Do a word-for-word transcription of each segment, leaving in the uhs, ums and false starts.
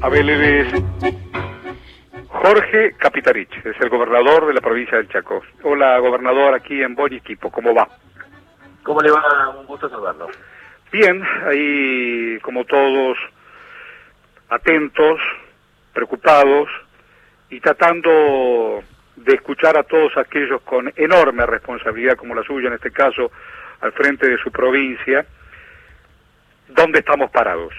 Abel, eres Jorge Capitarich, es el gobernador de la provincia del Chaco. Hola, gobernador, aquí en Buen Equipo, ¿cómo va? ¿Cómo le va? Un gusto saludarlo. Bien, ahí como todos, atentos, preocupados y tratando de escuchar a todos aquellos con enorme responsabilidad como la suya, en este caso, al frente de su provincia, ¿dónde estamos parados?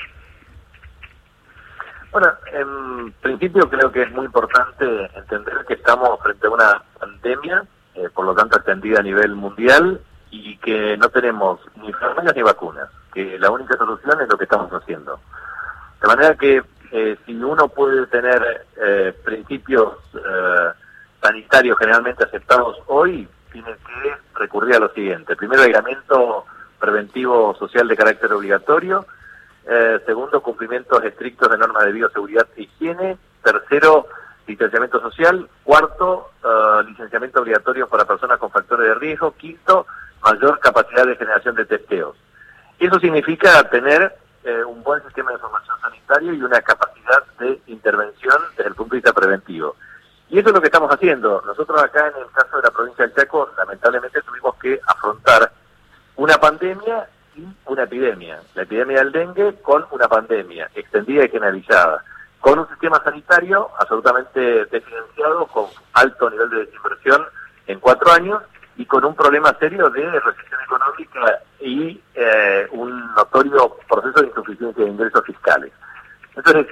Bueno, en principio creo que es muy importante entender que estamos frente a una pandemia, eh, por lo tanto extendida a nivel mundial, y que no tenemos ni fármacos ni vacunas, que la única solución es lo que estamos haciendo. De manera que eh, si uno puede tener eh, principios eh, sanitarios generalmente aceptados hoy, tiene que recurrir a lo siguiente. Primero, aislamiento preventivo social de carácter obligatorio. Eh, segundo, cumplimientos estrictos de normas de bioseguridad e higiene. Tercero, distanciamiento social. Cuarto, uh, licenciamiento obligatorio para personas con factores de riesgo. Quinto, mayor capacidad de generación de testeos. Eso significa tener eh, un buen sistema de información sanitario y una capacidad de intervención desde el punto de vista preventivo. Y eso es lo que estamos haciendo. Nosotros acá, en el caso de la provincia del Chaco, lamentablemente tuvimos que afrontar una pandemia y una epidemia. La epidemia del dengue con una pandemia extendida y generalizada, con un sistema sanitario absolutamente desfinanciado, con alto nivel de desinversión en cuatro años y con un problema serio de recesión económica y eh, un notorio proceso de insuficiencia de ingresos fiscales. Entonces,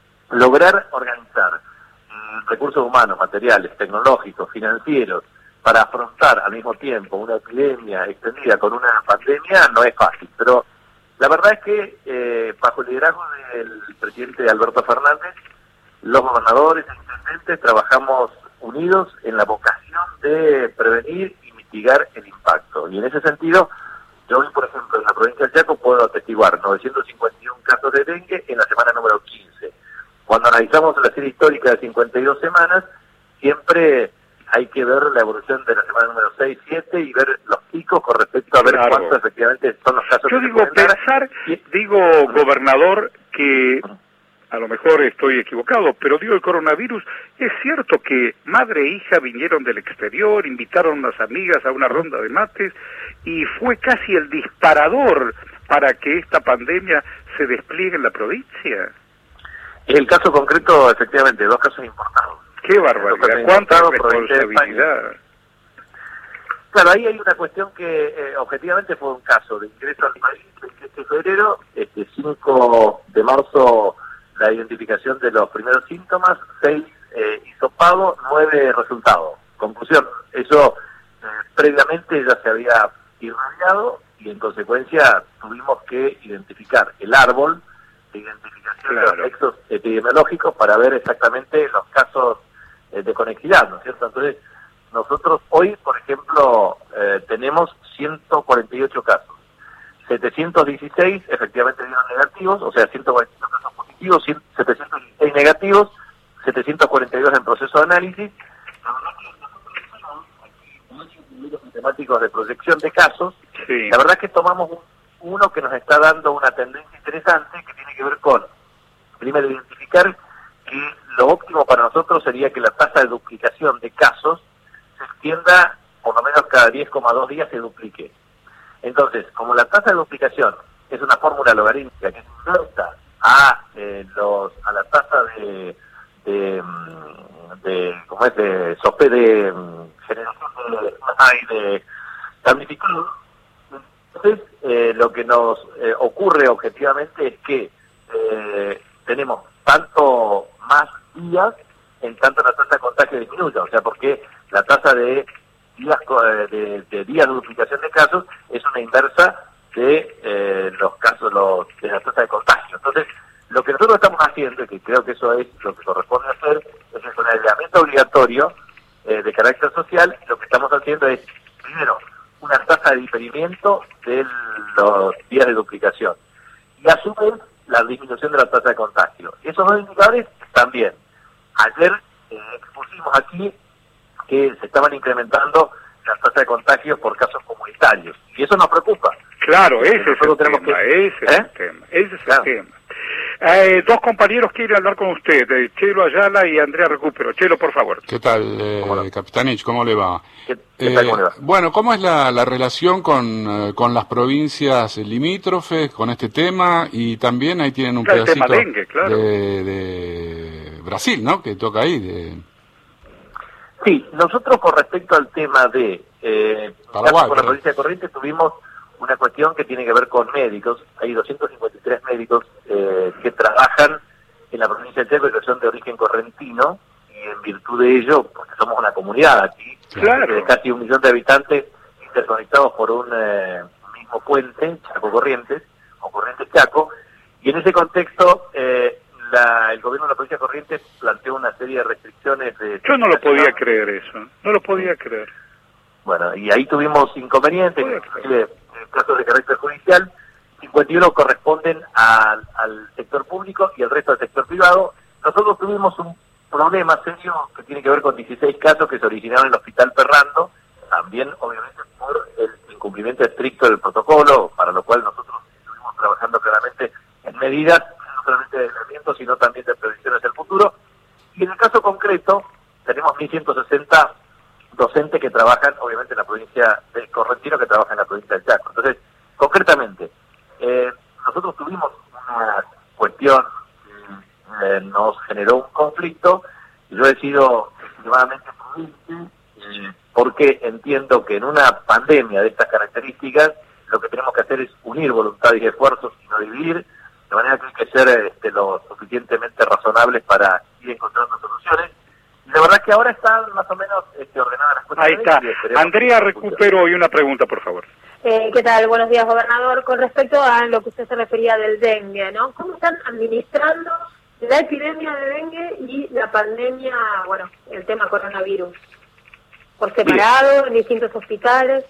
lograr organizar eh, recursos humanos, materiales, tecnológicos, financieros, para afrontar al mismo tiempo una epidemia extendida con una pandemia no es fácil, pero la verdad es que eh, bajo el liderazgo del presidente Alberto Fernández, los gobernadores e intendentes trabajamos unidos en la vocación de prevenir y mitigar el impacto. Y en ese sentido, yo hoy, por ejemplo, en la provincia del Chaco puedo atestiguar novecientos cincuenta y uno casos de dengue en la semana número quince. Cuando analizamos la serie histórica de cincuenta y dos semanas, siempre hay que ver la evolución de la semana número seis, siete y ver los picos con respecto a ver Claro. cuántos efectivamente son los casos. Yo que digo, se pueden dar. pensar, Y- digo, gobernador, que a lo mejor estoy equivocado, pero digo, el coronavirus, es cierto que madre e hija vinieron del exterior, invitaron a unas amigas a una ronda de mates, y fue casi el disparador para que esta pandemia se despliegue en la provincia. Es el caso concreto, efectivamente, dos casos importados. ¡Qué barbaridad! ¡Cuánta responsabilidad! Claro, ahí hay una cuestión que eh, objetivamente fue un caso de ingreso al país el veintisiete de febrero, este cinco de marzo la identificación de los primeros síntomas, seis eh, hisopado, nueve resultados. Conclusión, eso eh, previamente ya se había irradiado y en consecuencia tuvimos que identificar el árbol de identificación Claro. de los nexos epidemiológicos para ver exactamente los casos eh, de conectividad, ¿no es cierto? Entonces, nosotros hoy, por ejemplo, eh, tenemos ciento cuarenta y ocho casos. setecientos dieciséis efectivamente dieron negativos, o sea, ciento cuarenta y ocho casos positivos, setecientos dieciséis negativos, setecientos cuarenta y dos en proceso de análisis. La verdad que nosotros hicimos aquí muchos modelos matemáticos de proyección de casos. Sí. La verdad es que tomamos un, uno que nos está dando una tendencia interesante que tiene que ver con, primero, identificar que lo óptimo para nosotros sería que la tasa de duplicación de casos se extienda por lo menos cada diez coma dos días se duplique. Entonces, como la tasa de duplicación es una fórmula logarítmica que se inserta a eh, los a la tasa de de, de ¿cómo es? de sope de generación de ay, de damnificado, entonces eh, lo que nos eh, ocurre objetivamente es que eh, tenemos tanto más días en tanto la tasa de contagio disminuya, o sea, porque la tasa de días de, de días de duplicación de casos es una inversa de eh, los casos los, de la tasa de contagio. Entonces, lo que nosotros estamos haciendo, y que creo que eso es lo que corresponde hacer, es un aislamiento obligatorio eh, de carácter social, y lo que estamos haciendo es, primero, una tasa de diferimiento de los días de duplicación, y a su vez, la disminución de la tasa de contagio. Esos dos indicadores también. Ayer eh, expusimos aquí que se estaban incrementando las tasas de contagios por casos comunitarios, y eso nos preocupa. Claro, ese es el tenemos tema, que... ese es ¿Eh? el tema, ese es Claro. el tema. Eh, dos compañeros quieren hablar con usted, eh, Chelo Ayala y Andrea Recupero. Chelo, por favor. ¿Qué tal, eh, ¿Cómo no? Capitanich? ¿Cómo le va? ¿Qué, qué tal, cómo le va? Eh, bueno, ¿cómo es la, la relación con, eh, con las provincias limítrofes con este tema? Y también ahí tienen un Claro, el pedacito tema dengue, claro. de, de Brasil, ¿no? Que toca ahí. De... Sí, nosotros con respecto al tema de eh, Paraguay, con la perdón. provincia de Corrientes tuvimos una cuestión que tiene que ver con médicos. Hay doscientos cincuenta y tres médicos eh, que trabajan en la provincia de Chaco, que son de origen correntino, y en virtud de ello, porque somos una comunidad aquí, Claro. de casi un millón de habitantes interconectados por un eh, mismo puente, Chaco Corrientes, o Corrientes Chaco, y en ese contexto eh, la, el gobierno de la provincia de Corrientes planteó una serie de restricciones. De Yo no lo podía creer eso, no lo podía creer. Bueno, y ahí tuvimos inconvenientes, Podía inclusive eh, casos de carácter judicial. cincuenta y uno corresponden al, al sector público y el resto al sector privado. Nosotros tuvimos un problema serio que tiene que ver con dieciséis casos que se originaron en el Hospital Ferrando, también obviamente por el incumplimiento estricto del protocolo, para lo cual nosotros estuvimos trabajando claramente en medidas, no solamente de aislamiento, sino también de prevención hacia el futuro. Y en el caso concreto, tenemos mil ciento sesenta docentes que trabajan, obviamente, en la provincia de Correntino, que trabajan en la provincia de Chaco. Entonces, concretamente, eh, nosotros tuvimos una cuestión que eh, nos generó un conflicto. Yo he sido extremadamente prudente eh, porque entiendo que en una pandemia de estas características lo que tenemos que hacer es unir voluntad y esfuerzos y no dividir, de manera que hay que ser este, lo suficientemente razonables para ir encontrando soluciones. Y la verdad es que ahora están más o menos este, ordenadas las cosas. Ahí está. Andrea Recupero, y una pregunta, por favor. Eh, ¿Qué tal? Buenos días, gobernador. Con respecto a lo que usted se refería del dengue, ¿no? ¿Cómo están administrando la epidemia de dengue y la pandemia, bueno, el tema coronavirus? ¿Por separado, en distintos hospitales?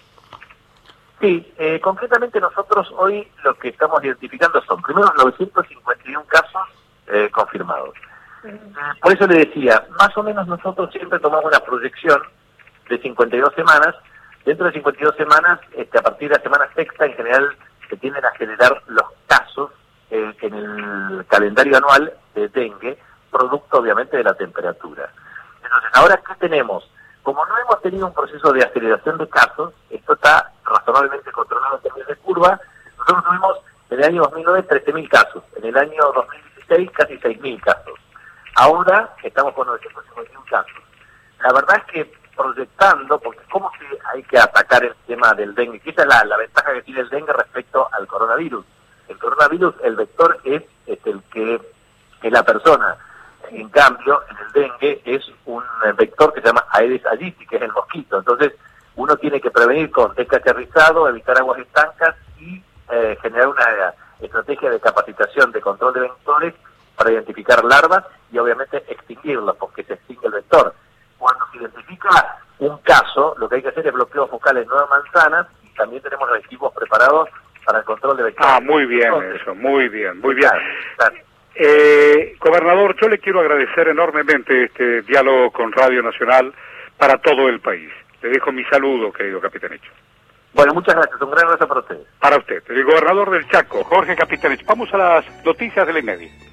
Sí, eh, concretamente nosotros hoy lo que estamos identificando son, primero, novecientos cincuenta y uno casos eh, confirmados. Eh, por eso le decía, más o menos nosotros siempre tomamos una proyección de cincuenta y dos semanas. Dentro de cincuenta y dos semanas, este, a partir de la semana sexta, en general, se tienden a acelerar los casos eh, en el calendario anual de dengue, producto obviamente de la temperatura. Entonces, ahora, ¿qué tenemos? Como no hemos tenido un proceso de aceleración de casos, esto está razonablemente controlado en términos de curva. Nosotros tuvimos en el año dos mil nueve trece mil casos, en el año dos mil dieciséis casi seis mil casos. Ahora estamos con novecientos cincuenta y uno casos. La verdad es que proyectando, porque cómo se hay que atacar el tema del dengue, que esa es la, la ventaja que tiene el dengue respecto al coronavirus. El coronavirus, el vector es, es el que es la persona. En cambio, en el dengue es un vector que se llama Aedes aegypti, que es el mosquito. Entonces, uno tiene que prevenir con descacharrizado, evitar aguas estancas y eh, generar una estrategia de capacitación de control de vectores para identificar larvas y obviamente extinguirlas, porque se extingue el vector. Cuando se identifica un caso, lo que hay que hacer es bloqueo focal en nueve manzanas y también tenemos los equipos preparados para el control de vectores. Ah, muy bien. Entonces, eso, muy bien, muy bien. Claro, claro. Eh, gobernador, yo le quiero agradecer enormemente este diálogo con Radio Nacional para todo el país. Le dejo mi saludo, querido Capitanich. Bueno, muchas gracias, un gran abrazo para ustedes. Para usted, el gobernador del Chaco, Jorge Capitanich. Vamos a las noticias de la y media.